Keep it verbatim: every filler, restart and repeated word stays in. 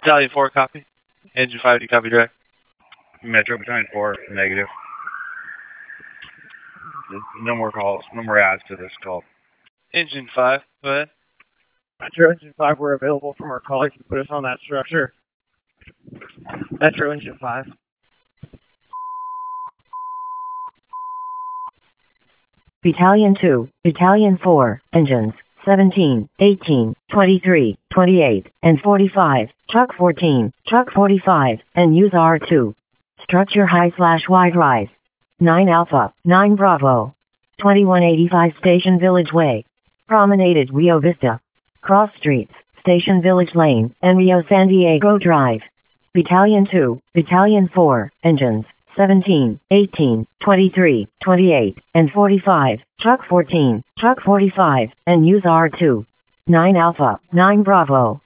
Battalion four, copy. Engine five, do you copy direct? Metro Battalion four, negative. No more calls, no more adds to this call. Engine five, go ahead. Metro Engine five, we're available from our call. You can put us on that structure. Metro Engine five. Battalion two, Battalion four, engines seventeen, eighteen, twenty-three, twenty-eight, and forty-five, truck fourteen, truck forty-five, and use R two. Structure high slash wide rise. nine Alpha, nine Bravo. twenty-one eighty-five Station Village Way. Promenade Rio Vista. Cross Streets, Station Village Lane, and Rio San Diego Drive. Battalion two, Battalion four, engines seventeen, eighteen, twenty-three, twenty-eight, and forty-five, truck fourteen, truck forty-five, and use R two. nine Alpha, nine Bravo.